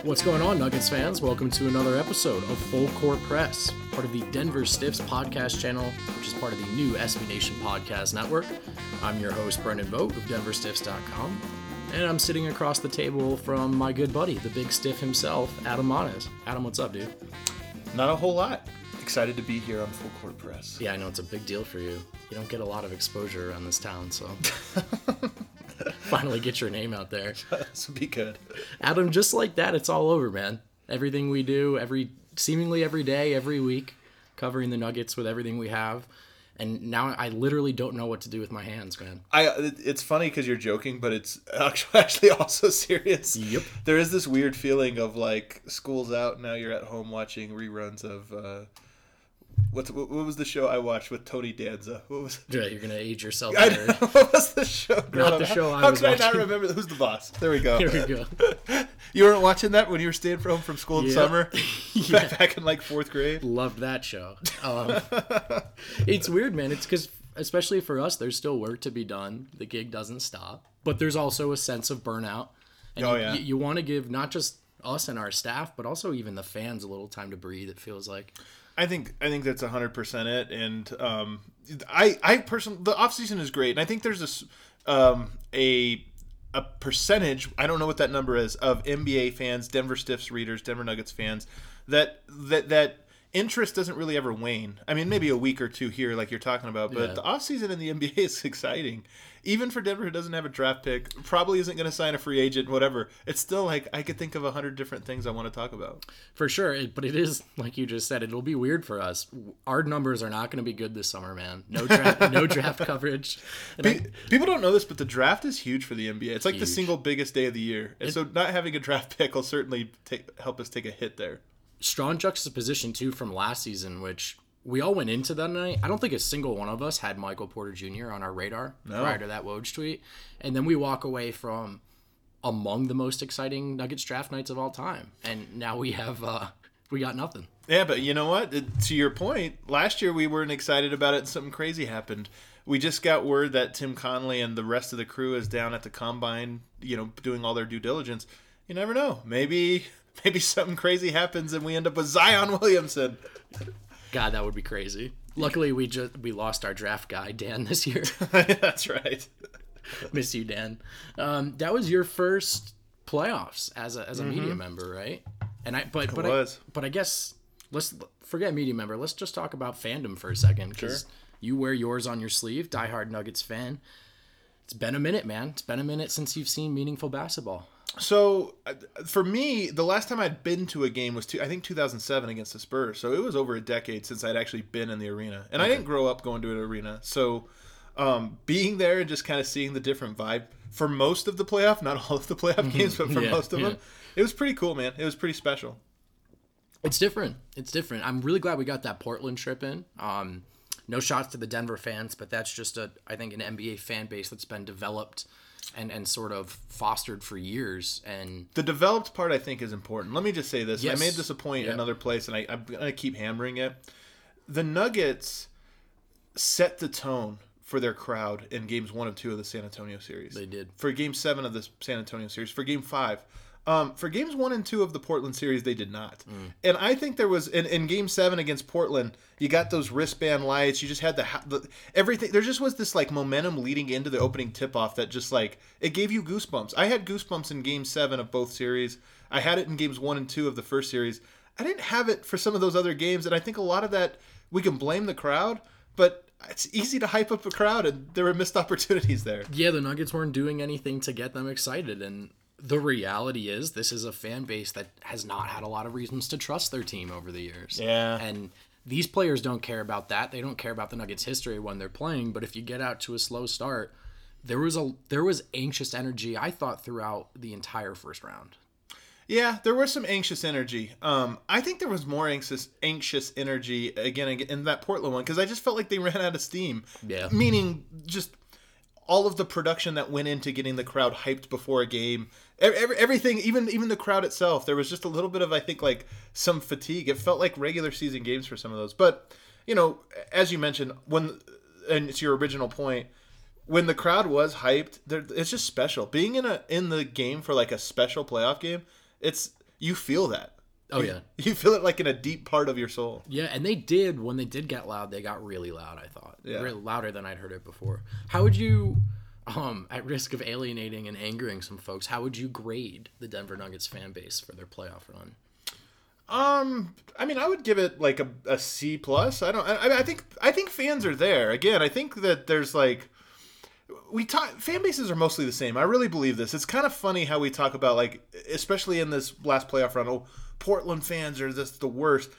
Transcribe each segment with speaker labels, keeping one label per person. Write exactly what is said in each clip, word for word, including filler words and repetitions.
Speaker 1: What's going on, Nuggets fans? Welcome to another episode of Full Court Press, part of the Denver Stiffs podcast channel, which is part of the new S B Nation podcast network. I'm your host, Brendan Vogt of Denver Stiffs dot com, and I'm sitting across the table from my good buddy, the big stiff himself, Adam Manes. Adam, what's up, dude?
Speaker 2: Not a whole lot. Excited to be here on Full Court Press.
Speaker 1: Yeah, I know it's a big deal for you. You don't get a lot of exposure around this town, so finally get your name out there.
Speaker 2: This would be good.
Speaker 1: Adam, just like that, it's all over, man. Everything we do, every seemingly every day, every week, covering the Nuggets with everything we have. And now I literally don't know what to do with my hands, man.
Speaker 2: I It's funny because you're joking, but it's actually also serious.
Speaker 1: Yep.
Speaker 2: There is this weird feeling of like school's out, now you're at home watching reruns of... Uh, What's, what was the show I watched with Tony Danza? What was?
Speaker 1: Yeah, you're gonna age yourself.
Speaker 2: I know, what was the show?
Speaker 1: Not the
Speaker 2: up?
Speaker 1: show
Speaker 2: How,
Speaker 1: I
Speaker 2: how
Speaker 1: was
Speaker 2: can
Speaker 1: watching.
Speaker 2: I not remember? Who's the boss? There we go.
Speaker 1: Here we go.
Speaker 2: You weren't watching that when you were staying home from school in
Speaker 1: Yep.
Speaker 2: summer?
Speaker 1: Yeah.
Speaker 2: Back in like fourth grade?
Speaker 1: Loved that show. Um, it's weird, man. It's because, especially for us, there's still work to be done. The gig doesn't stop. But there's also a sense of burnout. And
Speaker 2: Oh,
Speaker 1: you,
Speaker 2: yeah.
Speaker 1: You, you want to give not just us and our staff, but also even the fans a little time to breathe, it feels like.
Speaker 2: I think I think that's one hundred percent it, and um, I I personally the off season is great, and I think there's this um, a a percentage, I don't know what that number is, of N B A fans, Denver Stiffs readers, Denver Nuggets fans that that that interest doesn't really ever wane. I mean, maybe a week or two here, like you're talking about, but
Speaker 1: Yeah.
Speaker 2: the off season in the N B A is exciting. Even for Denver, who doesn't have a draft pick, probably isn't going to sign a free agent, whatever. It's still like I could think of a hundred different things I want to talk about.
Speaker 1: For sure, it, but it is, like you just said, it'll be weird for us. Our numbers are not going to be good this summer, man. No draft, no draft coverage. And
Speaker 2: Pe-
Speaker 1: I-
Speaker 2: People don't know this, but the draft is huge for the N B A. It's like the
Speaker 1: Huge.
Speaker 2: single biggest day of the year. And so not having a draft pick will certainly take, help us take a hit there.
Speaker 1: strong juxtaposition, too, from last season, which we all went into that night. I don't think a single one of us had Michael Porter Junior on our radar
Speaker 2: No.
Speaker 1: prior to that Woj tweet. And then we walk away from among the most exciting Nuggets draft nights of all time. And now we have, uh, we got nothing.
Speaker 2: Yeah, but you know what? It- To your point, last year we weren't excited about it and something crazy happened. We just got word that Tim Conley and the rest of the crew is down at the Combine, you know, doing all their due diligence. You never know. Maybe maybe something crazy happens and we end up with Zion Williamson.
Speaker 1: God, that would be crazy. Luckily, we just we lost our draft guy, Dan, this year.
Speaker 2: That's right.
Speaker 1: Miss you, Dan. Um, that was your first playoffs as a as a media member, right? And I but but
Speaker 2: Mm-hmm. was.
Speaker 1: I, but I guess let's forget media member. Let's just talk about fandom for a second, because
Speaker 2: Sure.
Speaker 1: you wear yours on your sleeve, diehard Nuggets fan. It's been a minute, man. It's been a minute since you've seen meaningful basketball.
Speaker 2: So, uh, for me, the last time I'd been to a game was, two, I think, two thousand seven against the Spurs. So, it was over a decade since I'd actually been in the arena. And I didn't grow up going to an arena. So, um, being there and just kind of seeing the different vibe for most of the playoff, not all of the playoff games, but for
Speaker 1: Yeah,
Speaker 2: most of
Speaker 1: yeah.
Speaker 2: them, it was pretty cool, man. It was pretty special.
Speaker 1: It's different. It's different. I'm really glad we got that Portland trip in. Um, no shots to the Denver fans, but that's just a I think an N B A fan base that's been developed and, and sort of fostered for years. And
Speaker 2: The developed part, I think, is important. Let me just say this.
Speaker 1: Yes.
Speaker 2: I made this a point
Speaker 1: Yeah.
Speaker 2: another place, and I, I'm going to keep hammering it. The Nuggets set the tone for their crowd in games one and two of the San Antonio series.
Speaker 1: They did.
Speaker 2: For game seven of the San Antonio series. For game five. Um, for games one and two of the Portland series, they did not.
Speaker 1: Mm.
Speaker 2: And I think there was, in, in game seven against Portland, you got those wristband lights. You just had the, ha- the, everything. There just was this like momentum leading into the opening tip-off that just like, it gave you goosebumps. I had goosebumps in game seven of both series. I had it in games one and two of the first series. I didn't have it for some of those other games. And I think a lot of that, we can blame the crowd, but it's easy to hype up a crowd, and there were missed opportunities there.
Speaker 1: yeah, the Nuggets weren't doing anything to get them excited. And the reality is this is a fan base that has not had a lot of reasons to trust their team over the years.
Speaker 2: Yeah.
Speaker 1: And these players don't care about that. They don't care about the Nuggets' history when they're playing. But if you get out to a slow start, there was a there was anxious energy, I thought, throughout the entire first round.
Speaker 2: Yeah, there was some anxious energy. Um, I think there was more anxious anxious energy again in that Portland one because I just felt like they ran out of steam.
Speaker 1: Yeah.
Speaker 2: Meaning just all of the production that went into getting the crowd hyped before a game. Every, everything, even even the crowd itself, there was just a little bit of, I think, like some fatigue. It felt like regular season games for some of those. But, you know, as you mentioned, when, and it's your original point, when the crowd was hyped, it's just special. Being in a in the game for like a special playoff game, it's you feel that.
Speaker 1: Oh,
Speaker 2: you,
Speaker 1: yeah.
Speaker 2: You feel it like in a deep part of your soul.
Speaker 1: Yeah, and they did, when they did get loud, they got really loud, I thought.
Speaker 2: Yeah.
Speaker 1: Really louder than I'd heard it before. How would you, um, at risk of alienating and angering some folks, how would you grade the Denver Nuggets fan base for their playoff run?
Speaker 2: Um, I mean, I would give it like a, a C plus. I don't. I, I think. I think fans are there. Again, I think that there's like, we talk. Fan bases are mostly the same. I really believe this. It's kind of funny how we talk about, like, especially in this last playoff run. Oh, Portland fans are just the worst.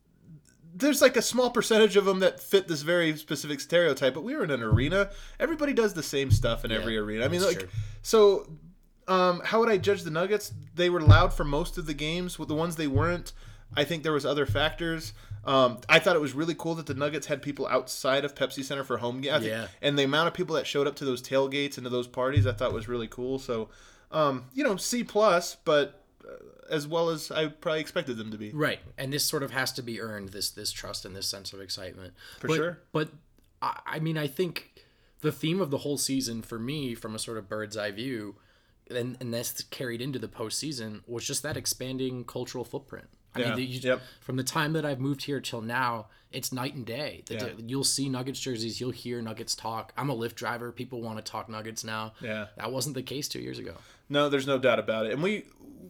Speaker 2: There's like a small percentage of them that fit this very specific stereotype. But we were in an arena. Everybody does the same stuff in
Speaker 1: Yeah,
Speaker 2: every arena. I mean, like,
Speaker 1: true.
Speaker 2: so. Um, how would I judge the Nuggets? They were loud for most of the games. With the ones they weren't, I think there was other factors. Um, I thought it was really cool that the Nuggets had people outside of Pepsi Center for home games.
Speaker 1: Yeah.
Speaker 2: And the amount of people that showed up to those tailgates and to those parties, I thought was really cool. So, um, you know, C plus, but uh, as well as I probably expected them to be.
Speaker 1: Right, and this sort of has to be earned, this this trust and this sense of excitement.
Speaker 2: For
Speaker 1: but,
Speaker 2: sure.
Speaker 1: But, I, I mean, I think the theme of the whole season for me, from a sort of bird's eye view, and, and that's carried into the postseason, was just that expanding cultural footprint. I
Speaker 2: Yeah.
Speaker 1: mean, the, you,
Speaker 2: Yep.
Speaker 1: from the time that I've moved here till now, it's night and day. The,
Speaker 2: Yeah.
Speaker 1: You'll see Nuggets jerseys, you'll hear Nuggets talk. I'm a Lyft driver. People want to talk Nuggets now.
Speaker 2: Yeah.
Speaker 1: That wasn't the case two years ago.
Speaker 2: No, there's no doubt about it. And we,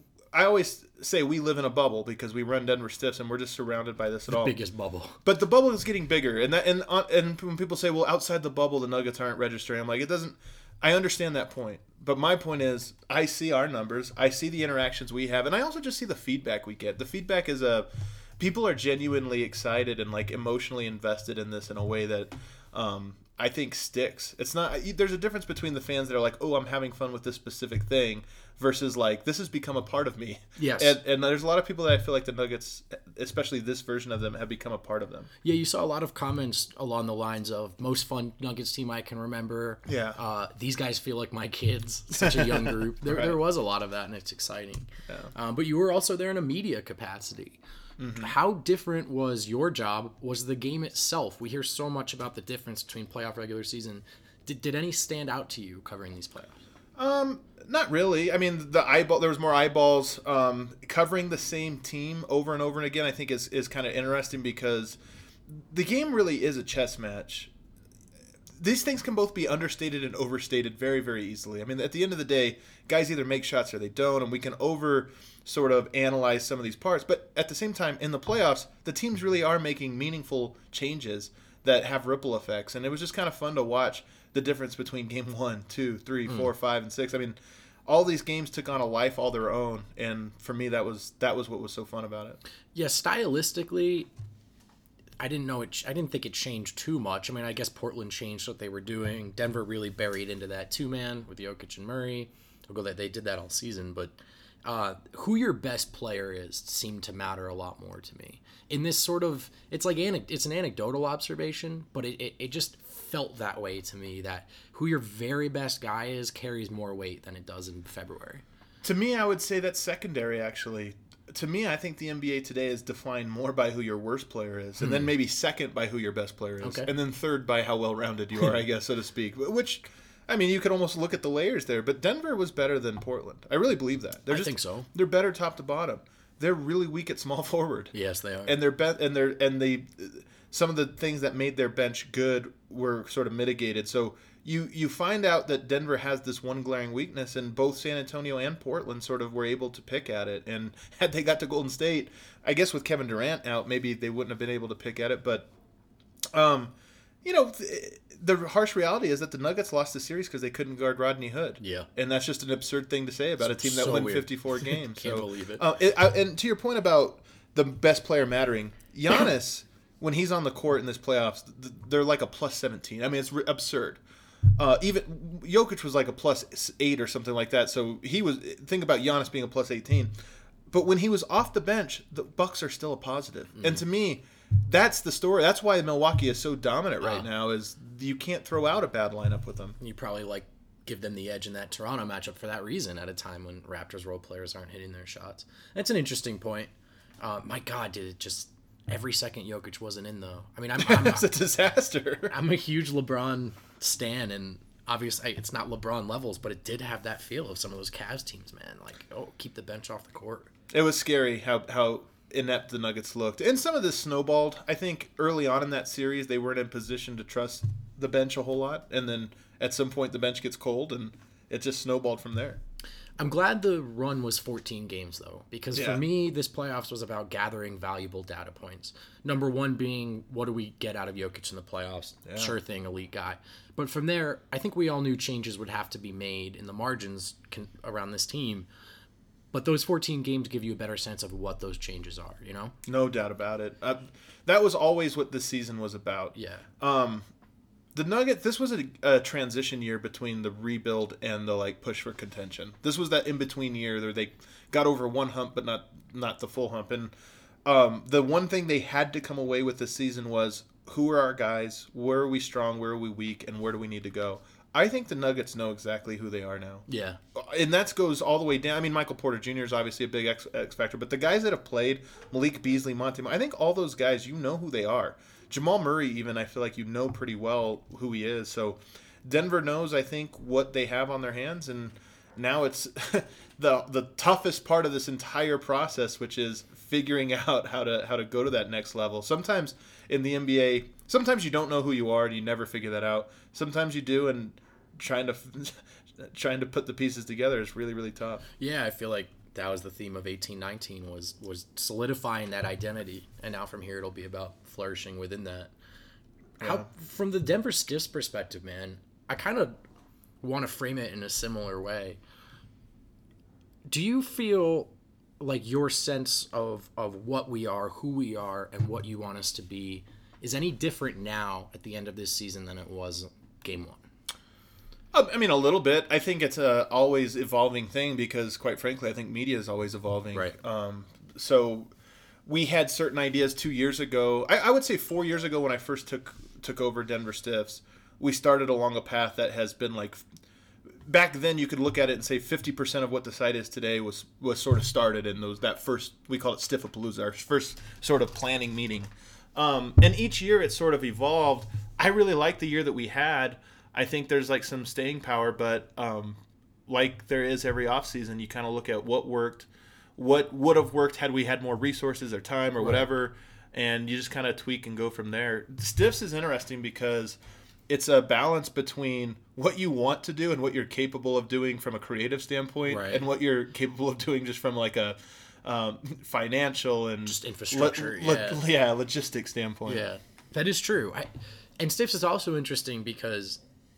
Speaker 2: I always say we live in a bubble because we run Denver Stiffs and we're just surrounded by this at all.
Speaker 1: Biggest bubble.
Speaker 2: But the bubble is getting bigger, and that and uh, and when people say, "Well, outside the bubble, the Nuggets aren't registering," I'm like, it doesn't. I understand that point, but my point is, I see our numbers, I see the interactions we have, and I also just see the feedback we get. The feedback is a, people are genuinely excited and like emotionally invested in this in a way that, um, I think sticks. It's not. There's a difference between the fans that are like, "Oh, I'm having fun with this specific thing," versus like, "This has become a part of me."
Speaker 1: Yes.
Speaker 2: And, and there's a lot of people that I feel like the Nuggets, especially this version of them, have become a part of them.
Speaker 1: Yeah, you saw a lot of comments along the lines of most fun Nuggets team I can remember.
Speaker 2: Yeah.
Speaker 1: Uh, these guys feel like my kids. Such a young group. There,
Speaker 2: Right.
Speaker 1: there was a lot of that, and it's exciting.
Speaker 2: Yeah.
Speaker 1: Um, but you were also there in a media capacity. Mm-hmm. How different was your job? Was the game itself? We hear so much about the difference between playoff regular season. Did, did any stand out to you covering these playoffs?
Speaker 2: Um, not really. I mean, the eyeball. There was more eyeballs. Um, covering the same team over and over and again, I think is is kind of interesting because the game really is a chess match. These things can both be understated and overstated very, very easily. I mean, at the end of the day, guys either make shots or they don't, and we can over sort of analyze some of these parts. But at the same time, in the playoffs, the teams really are making meaningful changes that have ripple effects, and it was just kind of fun to watch the difference between game one, two, three,
Speaker 1: Mm.
Speaker 2: four, five, and six. I mean, all these games took on a life all their own, and for me, that was that was what was so fun about it.
Speaker 1: Yeah, stylistically, I didn't know it. I didn't think it changed too much. I mean, I guess Portland changed what they were doing. Denver really buried into that two man with Jokic and Murray. Although that they did that all season, but uh, who your best player is seemed to matter a lot more to me. In this sort of, it's like anec- it's an anecdotal observation, but it, it, it just felt that way to me. That who your very best guy is carries more weight than it does in February.
Speaker 2: To me, I would say that's secondary, actually. To me, I think the N B A today is defined more by who your worst player is, and then maybe second by who your best player is,
Speaker 1: Okay.
Speaker 2: and then third by how well-rounded you are, I guess, so to speak. Which, I mean, you could almost look at the layers there, but Denver was better than Portland. I really believe that. They're
Speaker 1: I
Speaker 2: just,
Speaker 1: think so.
Speaker 2: They're better top to bottom. They're really weak at small forward.
Speaker 1: Yes, they are.
Speaker 2: And they're be- and they're and they some of the things that made their bench good were sort of mitigated. So you you find out that Denver has this one glaring weakness, and both San Antonio and Portland sort of were able to pick at it. And had they got to Golden State, I guess with Kevin Durant out, maybe they wouldn't have been able to pick at it. But um, you know, th- the harsh reality is that the Nuggets lost the series because they couldn't guard Rodney Hood.
Speaker 1: Yeah.
Speaker 2: And that's just an absurd thing to say about a team that
Speaker 1: So
Speaker 2: won
Speaker 1: weird.
Speaker 2: fifty-four games.
Speaker 1: Can't
Speaker 2: so,
Speaker 1: believe it.
Speaker 2: Uh, it I, and to your point about the best player mattering, Giannis, when he's on the court in this playoffs, th- they're like a plus seventeen. I mean, it's r- absurd. Uh, even Jokic was like a plus eight or something like that. So he was, think about Giannis being a plus eighteen. But when he was off the bench, the Bucks are still a positive. Mm. And to me, that's the story. That's why Milwaukee is so dominant right uh, now, is you can't throw out a bad lineup with them.
Speaker 1: You probably like give them the edge in that Toronto matchup for that reason at a time when Raptors role players aren't hitting their shots. That's an interesting point. Uh, my God, did it just every second Jokic wasn't in though. I mean, I'm, I'm
Speaker 2: it's a disaster.
Speaker 1: I'm a huge LeBron stan, and obviously it's not LeBron levels, but it did have that feel of some of those Cavs teams, man. Like, oh, keep the bench off the court.
Speaker 2: It was scary how how inept the Nuggets looked, and some of this snowballed. I think early on in that series they weren't in position to trust the bench a whole lot, and then at some point the bench gets cold, and it just snowballed from there.
Speaker 1: I'm glad the run was fourteen games, though, because
Speaker 2: Yeah.
Speaker 1: for me, this playoffs was about gathering valuable data points. Number one being, what do we get out of Jokic in the playoffs?
Speaker 2: Yeah.
Speaker 1: Sure thing, elite guy. But from there, I think we all knew changes would have to be made in the margins con- around this team. But those fourteen games give you a better sense of what those changes are, you know?
Speaker 2: No doubt about it. Uh, that was always what this season was about.
Speaker 1: Yeah.
Speaker 2: Um, the Nuggets. This was a, a transition year between the rebuild and the like push for contention. This was that in between year where they got over one hump, but not not the full hump. And um, the one thing they had to come away with this season was who are our guys, where are we strong, where are we weak, and where do we need to go. I think the Nuggets know exactly who they are now.
Speaker 1: Yeah.
Speaker 2: And that goes all the way down. I mean, Michael Porter Junior is obviously a big X, X factor, but the guys that have played, Malik Beasley, Monty, I think all those guys, you know who they are. Jamal Murray, even, I feel like you know pretty well who he is. So Denver knows, I think, what they have on their hands, and now it's the the toughest part of this entire process, which is figuring out how to how to go to that next level. Sometimes in the N B A, sometimes you don't know who you are and you never figure that out. Sometimes you do, and trying to trying to put the pieces together is really, really tough.
Speaker 1: Yeah, I feel like that was the theme of eighteen nineteen was was solidifying that identity, and now from here it'll be about flourishing within that. How
Speaker 2: Yeah.
Speaker 1: from the Denver Stiffs perspective, man, I kind of want to frame it in a similar way. Do you feel like your sense of of what we are, who we are, and what you want us to be is any different now at the end of this season than it was game one?
Speaker 2: Um, I mean, a little bit. I think it's a always evolving thing because, quite frankly, I think media is always evolving.
Speaker 1: Right.
Speaker 2: Um, so we had certain ideas two years ago. I, I would say four years ago when I first took took over Denver Stiffs, we started along a path that has been like. Back then, you could look at it and say fifty percent of what the site is today was was sort of started in those that first, we call it Stiffapalooza, our first sort of planning meeting. Um, and each year it sort of evolved. I really like the year that we had. I think there's like some staying power, but um, like there is every offseason, you kind of look at what worked, what would have worked had we had more resources or time or
Speaker 1: Right.
Speaker 2: whatever, and you just kind of tweak and go from there. Stiffs is interesting because it's a balance between what you want to do and what you're capable of doing from a creative standpoint,
Speaker 1: Right.
Speaker 2: and what you're capable of doing just from like a um, financial and
Speaker 1: Just infrastructure,
Speaker 2: lo-
Speaker 1: yeah.
Speaker 2: lo- yeah, logistics standpoint.
Speaker 1: Yeah, that is true. I, and Stiffs is also interesting because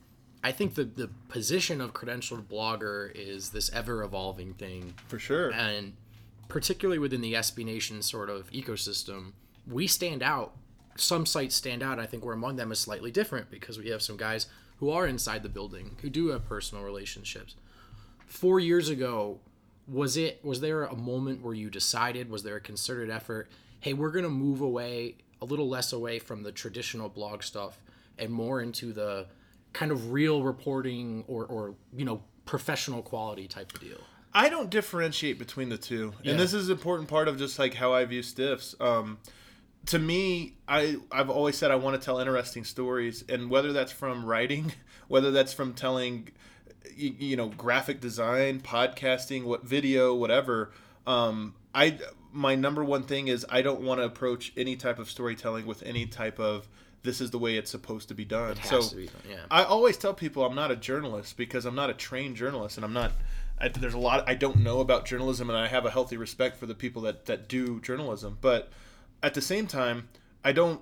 Speaker 1: I think the, the position of credentialed blogger is this ever-evolving thing.
Speaker 2: For sure.
Speaker 1: And particularly within the S B Nation sort of ecosystem, we stand out. Some sites stand out. I think we're among them is slightly different because we have some guys who are inside the building, who do have personal relationships. Four years ago, was it was there a moment where you decided, was there a concerted effort, hey, we're going to move away, a little less away from the traditional blog stuff and more into the kind of real reporting or, or you know, professional quality type of deal?
Speaker 2: I don't differentiate between the two.
Speaker 1: Yeah.
Speaker 2: And this is an important part of just like how I view Stiffs. Um, to me, I, I've always said I want to tell interesting stories, and whether that's from writing, whether that's from telling, you, you know, graphic design, podcasting, what video, whatever. Um, I my number one thing is I don't want to approach any type of storytelling with any type of this is the way it's supposed to be done.
Speaker 1: It has
Speaker 2: so
Speaker 1: to be done, yeah.
Speaker 2: I always tell people I'm not a journalist because I'm not a trained journalist, and I'm not. I, there's a lot I don't know about journalism, and I have a healthy respect for the people that, that do journalism. But at the same time, I don't.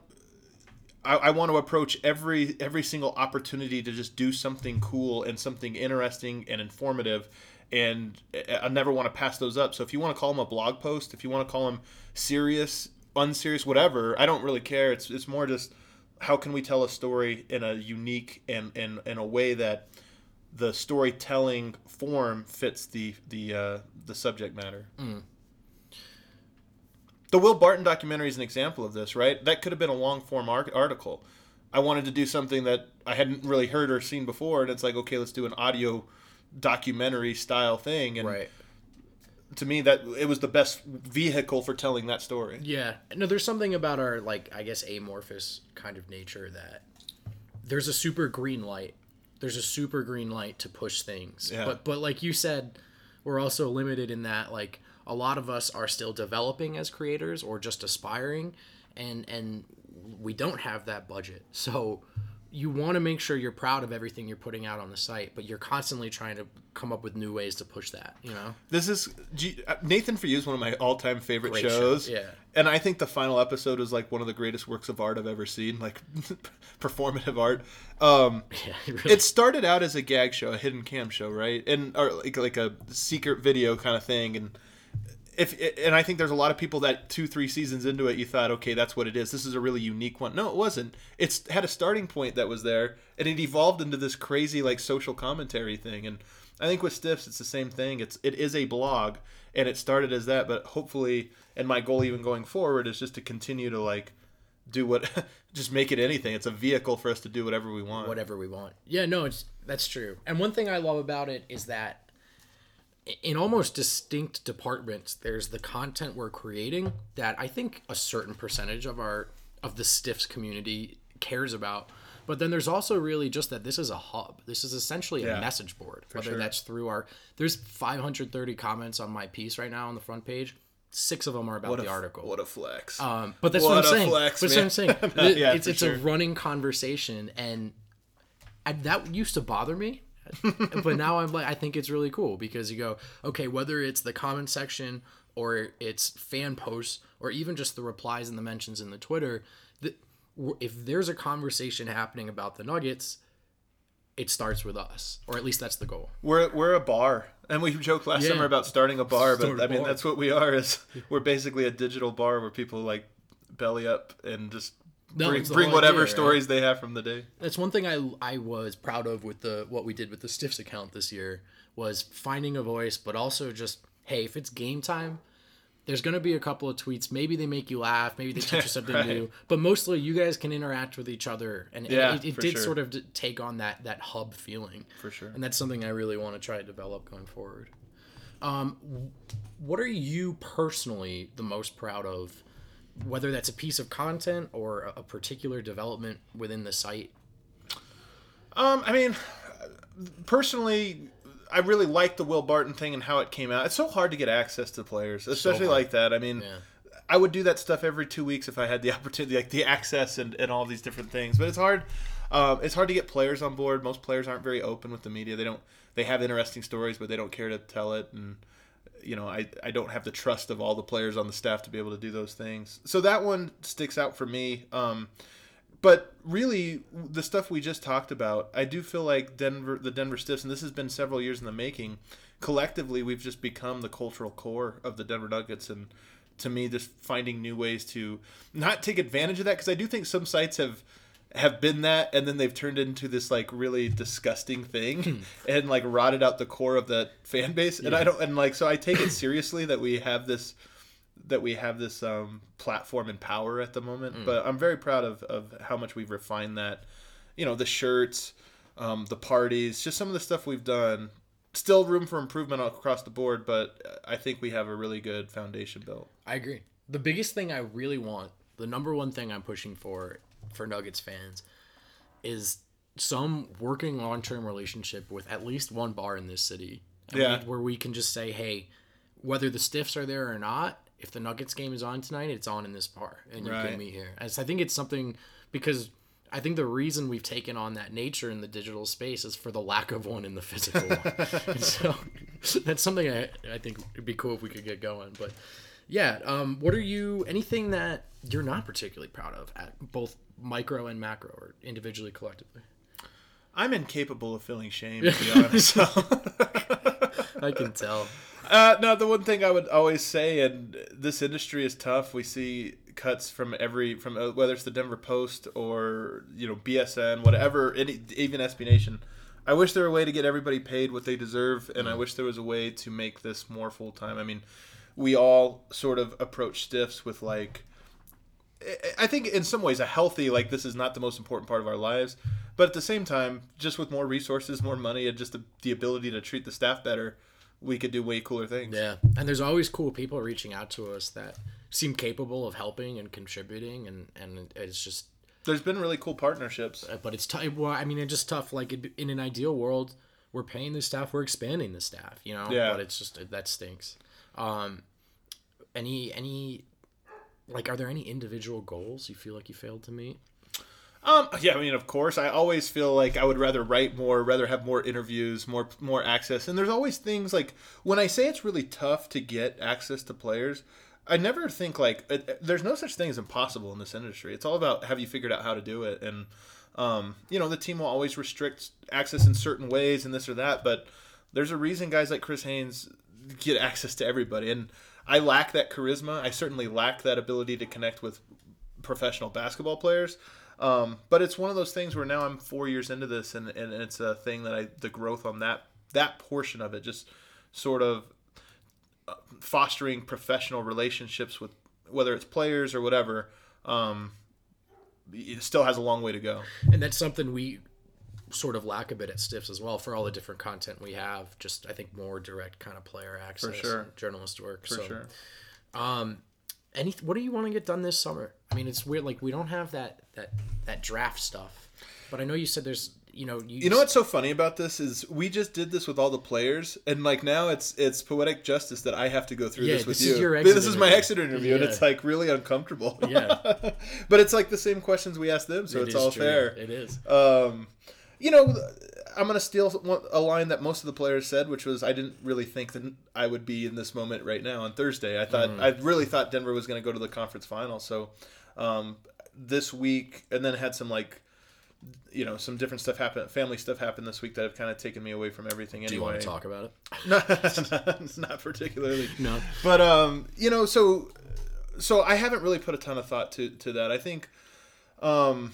Speaker 2: I, I want to approach every every single opportunity to just do something cool and something interesting and informative, and I never want to pass those up. So if you want to call them a blog post, if you want to call them serious, unserious, whatever, I don't really care. It's it's more just how can we tell a story in a unique and in, in a way that the storytelling form fits the the uh, the subject matter.
Speaker 1: Mm.
Speaker 2: The Will Barton documentary is an example of this, right? That could have been a long form article. I wanted to do something that I hadn't really heard or seen before, and it's like, okay, let's do an audio documentary style thing. And
Speaker 1: Right.
Speaker 2: to me, that it was the best vehicle for telling that story.
Speaker 1: Yeah. No, there's something about our, like, I guess, amorphous kind of nature that there's a super green light. There's a super green light to push things.
Speaker 2: Yeah.
Speaker 1: But, but like you said, we're also limited in that, like, a lot of us are still developing as creators or just aspiring, and and we don't have that budget. So you want to make sure you're proud of everything you're putting out on the site, but you're constantly trying to come up with new ways to push that, you know?
Speaker 2: This is Nathan For You is one of my all-time favorite
Speaker 1: Great
Speaker 2: shows.
Speaker 1: show, yeah.
Speaker 2: And I think the final episode is like one of the greatest works of art I've ever seen, like performative art. Um,
Speaker 1: Yeah, it really-
Speaker 2: It started out as a gag show, a hidden cam show, right? And or like like a secret video kind of thing. And if and I think there's a lot of people that two, three seasons into it, you thought, okay, that's what it is. This is a really unique one. No, it wasn't. It's had a starting point that was there, and it evolved into this crazy like social commentary thing. And I think with Stiffs, it's the same thing. It's it is a blog, and it started as that, but hopefully, and my goal even going forward is just to continue to like do what, just make it anything. It's a vehicle for us to do whatever we want.
Speaker 1: whatever we want. Yeah, no, it's that's true. And one thing I love about it is that in almost distinct departments, there's the content we're creating that I think a certain percentage of our of the Stiffs community cares about. But then there's also really just that this is a hub. This is essentially a
Speaker 2: Yeah,
Speaker 1: message board. Whether
Speaker 2: sure.
Speaker 1: that's through our there's five hundred thirty comments on my piece right now on the front page. Six of them are about
Speaker 2: What
Speaker 1: the
Speaker 2: a,
Speaker 1: article.
Speaker 2: What a flex.
Speaker 1: Um, but that's
Speaker 2: What
Speaker 1: what, I'm
Speaker 2: a
Speaker 1: saying.
Speaker 2: flex,
Speaker 1: but that's what I'm saying.
Speaker 2: Yeah,
Speaker 1: it's
Speaker 2: for
Speaker 1: it's
Speaker 2: sure.
Speaker 1: a running conversation, and I, that used to bother me. But now I'm like, I think it's really cool because you go, okay, whether it's the comment section or it's fan posts or even just the replies and the mentions in the Twitter, the, if there's a conversation happening about the Nuggets, it starts with us, or at least that's the goal.
Speaker 2: We're we're a bar, and we joked last
Speaker 1: Yeah.
Speaker 2: summer about starting a bar, but
Speaker 1: Start a
Speaker 2: I mean
Speaker 1: bar.
Speaker 2: that's what we are. Is we're basically a digital bar where people like belly up and just
Speaker 1: No,
Speaker 2: bring,
Speaker 1: it's the
Speaker 2: bring
Speaker 1: whole
Speaker 2: whatever
Speaker 1: idea, right?
Speaker 2: stories they have from the day.
Speaker 1: That's one thing I I was proud of with the what we did with the Stiffs account this year was finding a voice, but also just, hey, if it's game time, there's going to be a couple of tweets. Maybe they make you laugh. Maybe they teach you something
Speaker 2: Right.
Speaker 1: new. But mostly you guys can interact with each other. And, and
Speaker 2: Yeah,
Speaker 1: it, it
Speaker 2: for
Speaker 1: did
Speaker 2: sure.
Speaker 1: sort of d- take on that, that hub feeling.
Speaker 2: For sure.
Speaker 1: And that's something I really want to try to develop going forward. Um, what are you personally the most proud of, whether that's a piece of content or a, a particular development within the site?
Speaker 2: Um, I mean, personally, I really like the Will Barton thing and how it came out. It's so hard to get access to players, especially
Speaker 1: hard.
Speaker 2: like that. I mean,
Speaker 1: Yeah.
Speaker 2: I would do that stuff every two weeks if I had the opportunity, like the access and, and all these different things. But it's hard. Um, it's hard to get players on board. Most players aren't very open with the media. They don't. They have interesting stories, but they don't care to tell it. And you know, I I don't have the trust of all the players on the staff to be able to do those things. So that one sticks out for me. Um, But really, the stuff we just talked about, I do feel like Denver, the Denver Stiffs, and this has been several years in the making, collectively we've just become the cultural core of the Denver Nuggets. And to me, just finding new ways to not take advantage of that, because I do think some sites have have been that, and then they've turned into this like really disgusting thing and like rotted out the core of that fan base. And I don't, and like, so I take it seriously that we have this that we have this um, platform and power at the moment. Mm. But I'm very proud of, of how much we've refined that. You know, the shirts, um, the parties, just some of the stuff we've done. Still room for improvement across the board, but I think we have a really good foundation built.
Speaker 1: I agree. The biggest thing I really want, the number one thing I'm pushing for, for Nuggets fans, is some working long-term relationship with at least one bar in this city. I
Speaker 2: Yeah.
Speaker 1: mean, where we can just say, hey, whether the Stiffs are there or not, if the Nuggets game is on tonight, it's on in this bar, and you
Speaker 2: Right.
Speaker 1: can meet here. And so I think it's something, because I think the reason we've taken on that nature in the digital space is for the lack of one in the physical one. And so that's something I, I think it'd be cool if we could get going. But yeah, um, what are you, anything that you're not particularly proud of at both micro and macro, or individually, collectively?
Speaker 2: I'm incapable of feeling shame, to be honest.
Speaker 1: I can tell.
Speaker 2: Uh, no, the one thing I would always say, and this industry is tough. We see cuts from every, from uh, whether it's the Denver Post or you know B S N, whatever, any, even S B Nation. I wish there were a way to get everybody paid what they deserve, and I wish there was a way to make this more full time. I mean, we all sort of approach Stiffs with like, I think in some ways a healthy, like this is not the most important part of our lives, but at the same time, just with more resources, more money, and just the, the ability to treat the staff better, we could do way cooler things.
Speaker 1: Yeah, and there's always cool people reaching out to us that seem capable of helping and contributing, and, and it's just...
Speaker 2: There's been really cool partnerships.
Speaker 1: But it's tough. Well, I mean, it's just tough. Like, in an ideal world, we're paying the staff, we're expanding the staff, you know.
Speaker 2: Yeah.
Speaker 1: But it's just that stinks. Um, any any like, are there any individual goals you feel like you failed to meet?
Speaker 2: Um, yeah, I mean, of course, I always feel like I would rather write more, rather have more interviews, more more access. And there's always things like, when I say it's really tough to get access to players, I never think like, it, there's no such thing as impossible in this industry. It's all about, have you figured out how to do it? And, um, you know, the team will always restrict access in certain ways and this or that, but there's a reason guys like Chris Haynes get access to everybody. And I lack that charisma. I certainly lack that ability to connect with professional basketball players. Um, but it's one of those things where now I'm four years into this, and, and it's a thing that I the growth on that that portion of it, just sort of fostering professional relationships with whether it's players or whatever, um, it still has a long way to go.
Speaker 1: And that's something we sort of lack a bit at Stiffs as well, for all the different content we have. Just, I think, more direct kind of player access,
Speaker 2: For sure.
Speaker 1: and journalist work.
Speaker 2: For
Speaker 1: so,
Speaker 2: sure.
Speaker 1: Um, any what do you want to get done this summer? I mean, it's weird. Like, we don't have that that that draft stuff, but I know you said there's, you know, you,
Speaker 2: You know what's so funny about this is we just did this with all the players, and like now it's it's poetic justice that I have to go through
Speaker 1: Yeah,
Speaker 2: this with
Speaker 1: this
Speaker 2: you.
Speaker 1: is your exit
Speaker 2: this is my
Speaker 1: interview.
Speaker 2: exit interview, and
Speaker 1: Yeah.
Speaker 2: it's like really uncomfortable.
Speaker 1: Yeah.
Speaker 2: But it's like the same questions we asked them, so
Speaker 1: It
Speaker 2: it's
Speaker 1: is
Speaker 2: all
Speaker 1: true.
Speaker 2: fair.
Speaker 1: It is.
Speaker 2: Um, you know, I'm gonna steal one- a line that most of the players said, which was, "I didn't really think that I would be in this moment right now on Thursday. I thought
Speaker 1: Mm-hmm.
Speaker 2: I really thought Denver was gonna go to the conference final." So um, this week, and then had some like, you know, some different stuff happen, family stuff happen this week that have kind of taken me away from everything. Anyway,
Speaker 1: Do you want to talk about it?
Speaker 2: not, not particularly.
Speaker 1: No.
Speaker 2: But um, you know, so so I haven't really put a ton of thought to to that. I think, um,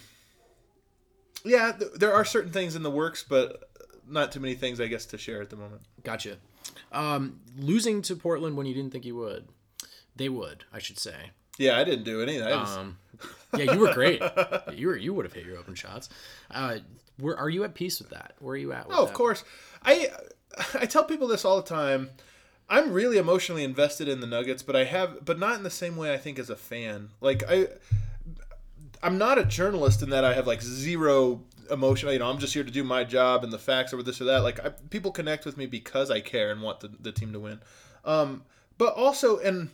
Speaker 2: yeah, th- there are certain things in the works, but not too many things, I guess, to share at the moment.
Speaker 1: Gotcha. Um, losing to Portland when you didn't think you would. They would, I should say.
Speaker 2: Yeah, I didn't do any of that. I just-
Speaker 1: Um, yeah, you were great. You were you would have hit your open shots. Uh, were are you at peace with that? Where are you at with
Speaker 2: oh,
Speaker 1: that?
Speaker 2: of course. I I tell people this all the time. I'm really emotionally invested in the Nuggets, but I have, but not in the same way I think as a fan. Like I, I'm not a journalist in that I have like zero emotion. You know, I'm just here to do my job and the facts or this or that. Like I, people connect with me because I care and want the, the team to win. Um, but also, and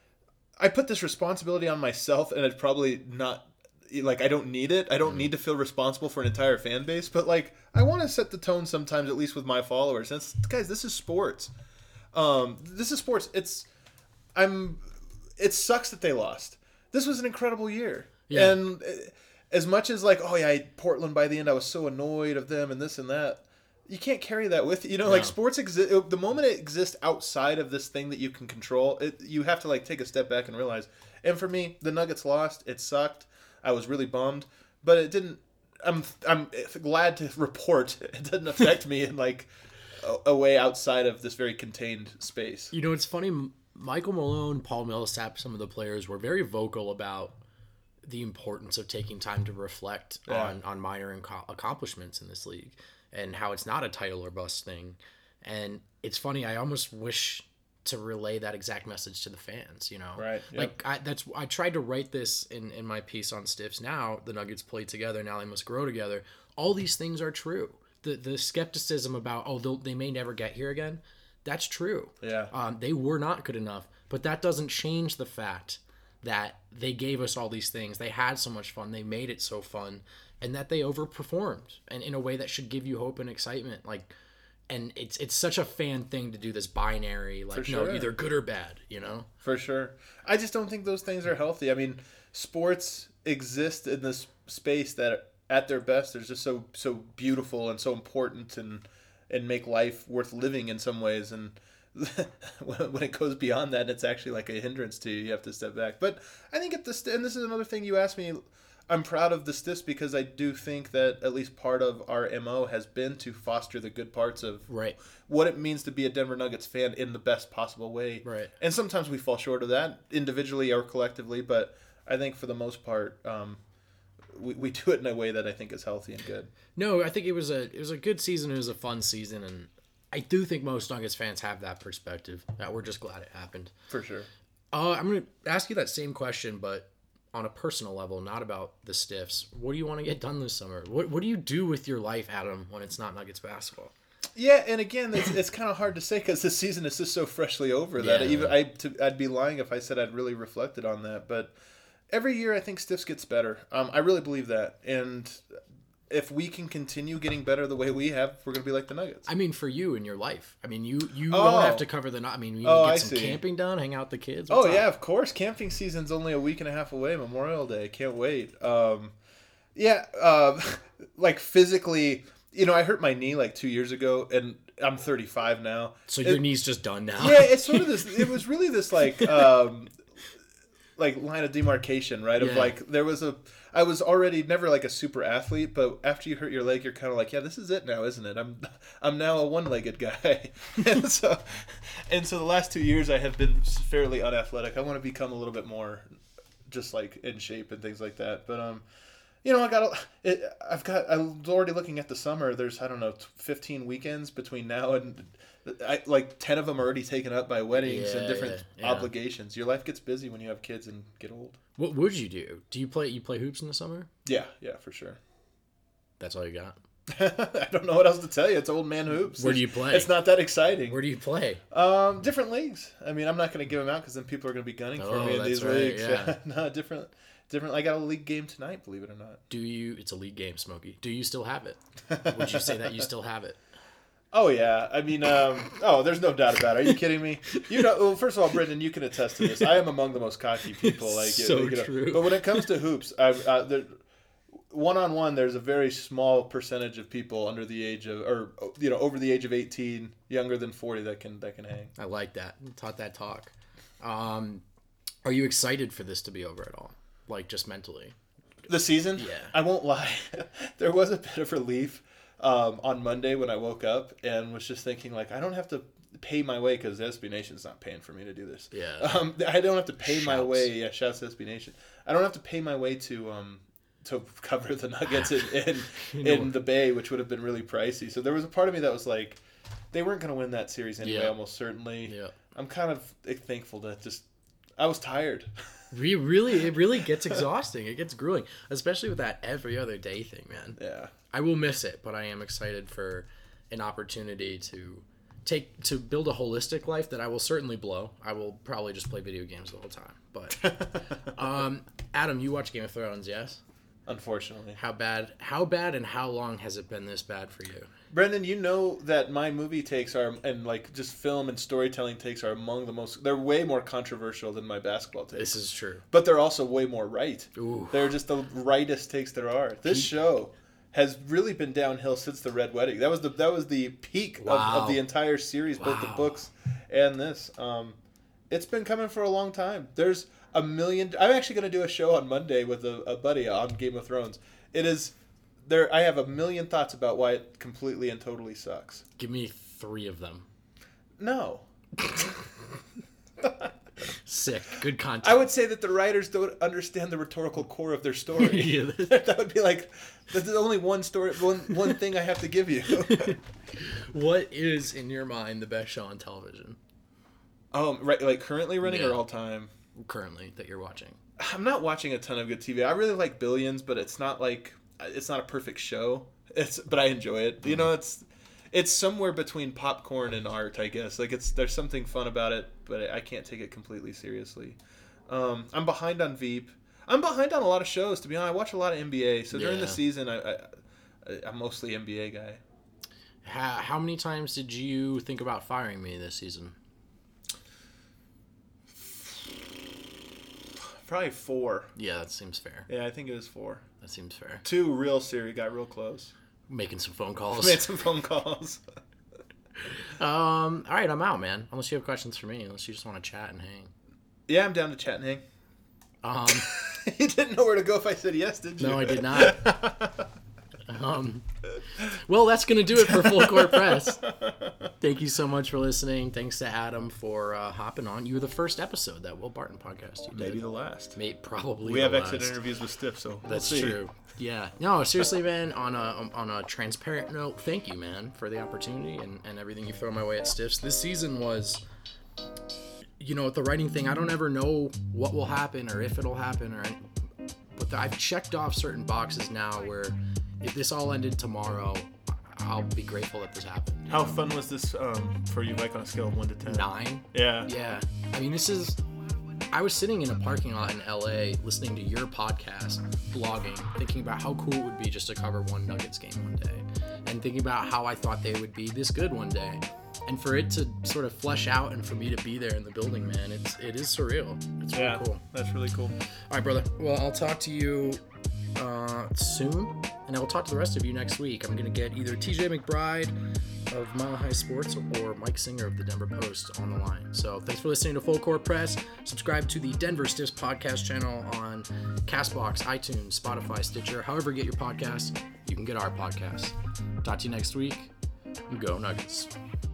Speaker 2: I put this responsibility on myself, and it's probably not like I don't need it. I don't need to feel responsible for an entire fan base, but like I want to set the tone sometimes, at least with my followers. And it's, guys, this is sports. Um, this is sports. It's I'm. It sucks that they lost. This was an incredible year,
Speaker 1: Yeah.
Speaker 2: and as much as like, oh yeah, I, Portland by the end, I was so annoyed of them and this and that. You can't carry that with you. You know, like
Speaker 1: No.
Speaker 2: sports exist. The moment it exists outside of this thing that you can control, it, you have to like take a step back and realize. And for me, the Nuggets lost. It sucked. I was really bummed, but it didn't. I'm I'm glad to report it didn't affect me in like a, a way outside of this very contained space.
Speaker 1: You know, it's funny. M- Michael Malone, Paul Millsap, some of the players were very vocal about the importance of taking time to reflect
Speaker 2: Yeah.
Speaker 1: on on minor inco- accomplishments in this league, and how it's not a title or bust thing. And it's funny. I almost wish to relay that exact message to the fans, you know,
Speaker 2: Right, yep.
Speaker 1: like I, that's, I tried to write this in, in my piece on Stiffs. Now the Nuggets play together. Now they must grow together. All these things are true. The, the skepticism about, oh, they'll, they may never get here again. That's true.
Speaker 2: Yeah.
Speaker 1: Um, they were not good enough, but that doesn't change the fact that they gave us all these things. They had so much fun. They made it so fun, and that they overperformed, and in a way that should give you hope and excitement. Like, and it's it's such a fan thing to do this binary, like,
Speaker 2: For
Speaker 1: no,
Speaker 2: sure.
Speaker 1: either good or bad, you know?
Speaker 2: For sure. I just don't think those things are healthy. I mean, sports exist in this space that at their best are just so so beautiful and so important and and make life worth living in some ways. And when it goes beyond that, it's actually like a hindrance to you. You have to step back. But I think at this, and this is another thing you asked me, I'm proud of the Stiffs because I do think that at least part of our M O has been to foster the good parts of
Speaker 1: Right.
Speaker 2: what it means to be a Denver Nuggets fan in the best possible way.
Speaker 1: Right.
Speaker 2: And sometimes we fall short of that individually or collectively, but I think for the most part, um, we, we do it in a way that I think is healthy and good.
Speaker 1: No, I think it was a it was a good season. It was a fun season, and I do think most Nuggets fans have that perspective. That we're just glad it happened.
Speaker 2: For sure.
Speaker 1: Uh, I'm going to ask you that same question, but on a personal level, not about the Stiffs. What do you want to get done this summer? What What do you do with your life, Adam, when it's not Nuggets basketball?
Speaker 2: Yeah, and again, it's, it's kind of hard to say because the season is just so freshly over that
Speaker 1: Yeah.
Speaker 2: even I to, I'd be lying if I said I'd really reflected on that. But every year, I think Stiffs gets better. Um, I really believe that, and if we can continue getting better the way we have, we're gonna be like the Nuggets.
Speaker 1: I mean, for you in your life. I mean, you you
Speaker 2: Oh.
Speaker 1: don't have to cover the. I mean, you
Speaker 2: Oh,
Speaker 1: get
Speaker 2: I
Speaker 1: some
Speaker 2: see.
Speaker 1: camping done, hang out with the kids.
Speaker 2: Oh
Speaker 1: What's up?
Speaker 2: yeah, of course. Camping season's only a week and a half away. Memorial Day, can't wait. Um, yeah, uh, like physically, you know, I hurt my knee like two years ago, and I'm thirty-five now.
Speaker 1: So your
Speaker 2: It-
Speaker 1: knee's just done now.
Speaker 2: Yeah, it's sort of this. It was really this like, um, like line of demarcation, right? Of
Speaker 1: Yeah.
Speaker 2: like there was a. I was already never like a super athlete, but after you hurt your leg, you're kind of like, yeah, this is it now, isn't it? I'm, I'm now a one-legged guy, and so, and so the last two years I have been fairly unathletic. I want to become a little bit more, just like in shape and things like that. But um, you know, I got, a, it, I've got, I'm already looking at the summer. There's I don't know, fifteen weekends between now and. I, like ten of them are already taken up by weddings
Speaker 1: Yeah,
Speaker 2: and different
Speaker 1: yeah, yeah.
Speaker 2: obligations. Your life gets busy when you have kids and get old.
Speaker 1: What would you do? Do you play? You play hoops in the summer?
Speaker 2: Yeah, yeah, for sure.
Speaker 1: That's all you got.
Speaker 2: I don't know what else to tell you. It's old man hoops.
Speaker 1: Where do you
Speaker 2: It's-
Speaker 1: play?
Speaker 2: It's not that exciting.
Speaker 1: Where do you play?
Speaker 2: Um, different leagues. I mean, I'm not going to give them out because then people are going to be gunning for
Speaker 1: Oh,
Speaker 2: me in
Speaker 1: that's
Speaker 2: these
Speaker 1: right,
Speaker 2: leagues.
Speaker 1: yeah.
Speaker 2: no, different, different. I got a league game tonight. Believe it or not.
Speaker 1: Do you? It's a league game, Smokey. Do you still have it? Would you say that you still have it?
Speaker 2: Oh yeah, I mean, um, oh, there's no doubt about it. Are you kidding me? You know, well, first of all, Brendan, you can attest to this. I am among the most cocky people. Like,
Speaker 1: So
Speaker 2: you know,
Speaker 1: true.
Speaker 2: But when it comes to hoops, I, I, there, one on one, there's a very small percentage of people under the age of, or you know, over the age of eighteen, younger than forty that can that can hang.
Speaker 1: I like that. Taught that talk. Um, are you excited for this to be over at all? Like just mentally?
Speaker 2: The season?
Speaker 1: Yeah.
Speaker 2: I won't lie. There was a bit of relief um, on Monday when I woke up and was just thinking, like, I don't have to pay my way because S B Nation's not paying for me to do this.
Speaker 1: Yeah.
Speaker 2: Um, I don't have to pay my
Speaker 1: Shouts.
Speaker 2: way. Yeah, shouts to S B Nation. I don't have to pay my way to um, to cover the Nuggets in, in,
Speaker 1: You know-
Speaker 2: in the Bay, which would have been really pricey. So there was a part of me that was like, they weren't going to win that series anyway,
Speaker 1: Yeah.
Speaker 2: almost certainly.
Speaker 1: Yeah.
Speaker 2: I'm kind of thankful that just, I was tired.
Speaker 1: Re- really, it really gets exhausting. It gets grueling, especially with that every other day thing, man.
Speaker 2: Yeah.
Speaker 1: I will miss it, but I am excited for an opportunity to take to build a holistic life that I will certainly blow. I will probably just play video games the whole time. But um, Adam, you watch Game of Thrones, yes?
Speaker 2: Unfortunately.
Speaker 1: How bad? How bad and how long has it been this bad for you?
Speaker 2: Brendan, you know that my movie takes are, and like just film and storytelling takes are among the most, they're way more controversial than my basketball takes.
Speaker 1: This is true.
Speaker 2: But they're also way more right.
Speaker 1: Ooh.
Speaker 2: They're just the rightest takes there are. This show has really been downhill since the Red Wedding. That was the that was the peak of,
Speaker 1: Wow.
Speaker 2: of the entire series, both the
Speaker 1: Wow.
Speaker 2: books and this. Um, it's been coming for a long time. There's a million. I'm actually going to do a show on Monday with a, a buddy on Game of Thrones. It is there. I have a million thoughts about why it completely and totally sucks.
Speaker 1: Give me three of them.
Speaker 2: No.
Speaker 1: Sick. Good content.
Speaker 2: I would say that the writers don't understand the rhetorical core of their story.
Speaker 1: Yeah.
Speaker 2: That would be like, there's only one story, one one thing I have to give you.
Speaker 1: What is, in your mind, the best show on television
Speaker 2: Oh, right, like currently running
Speaker 1: Yeah.
Speaker 2: or all time?
Speaker 1: currently that you're watching?
Speaker 2: I'm not watching a ton of good T V. I really like Billions, but it's not like it's not a perfect show. It's but I enjoy it. You know, it's it's somewhere between popcorn and art, I guess. Like it's there's something fun about it, but I can't take it completely seriously. Um, I'm behind on Veep. I'm behind on a lot of shows. To be honest, I watch a lot of N B A. So during the
Speaker 1: Yeah.
Speaker 2: season, I, I I'm mostly N B A guy.
Speaker 1: How, how many times did you think about firing me this season?
Speaker 2: Probably four.
Speaker 1: Yeah, that seems fair.
Speaker 2: Yeah, I think it was four.
Speaker 1: That seems fair.
Speaker 2: Two real serious, got real close.
Speaker 1: Making some phone calls.
Speaker 2: Made some phone calls.
Speaker 1: Um. All right, I'm out, man. Unless you have questions for me, unless you just want to chat and hang.
Speaker 2: Yeah, I'm down to chat and hang.
Speaker 1: Um.
Speaker 2: You didn't know where to go if I said yes, did you?
Speaker 1: No, I did not. Um. Well, that's gonna do it for Full Court Press. Thank you so much for listening. Thanks to Adam for uh, hopping on. You were the first episode that Will Barton podcast you did.
Speaker 2: Maybe the last.
Speaker 1: May probably
Speaker 2: We
Speaker 1: the
Speaker 2: have exit
Speaker 1: last.
Speaker 2: interviews with Stiff, so we'll
Speaker 1: That's
Speaker 2: see.
Speaker 1: true. Yeah. No, seriously, man. On a on a transparent note, thank you, man, for the opportunity and, and everything you throw my way at Stiffs. This season was, you know, with the writing thing, I don't ever know what will happen or if it'll happen or, any, but I've checked off certain boxes now where if this all ended tomorrow, I'll be grateful that this happened.
Speaker 3: How know? fun was this um, for you, like on a scale of one to ten?
Speaker 1: Nine.
Speaker 3: Yeah.
Speaker 1: Yeah. I mean, this is. I was sitting in a parking lot in L A listening to your podcast, blogging, thinking about how cool it would be just to cover one Nuggets game one day, and thinking about how I thought they would be this good one day. And for it to sort of flesh out and for me to be there in the building, man, it's it is surreal. It's really
Speaker 3: yeah,
Speaker 1: cool.
Speaker 3: That's really cool.
Speaker 1: All right, brother. Well, I'll talk to you uh, soon, and I will talk to the rest of you next week. I'm going to get either T J McBride of Mile High Sports or Mike Singer of the Denver Post on the line. So thanks for listening to Full Court Press. Subscribe to the Denver Stiffs podcast channel on CastBox, iTunes, Spotify, Stitcher, however you get your podcasts, you can get our podcast. Talk to you next week. Go Nuggets.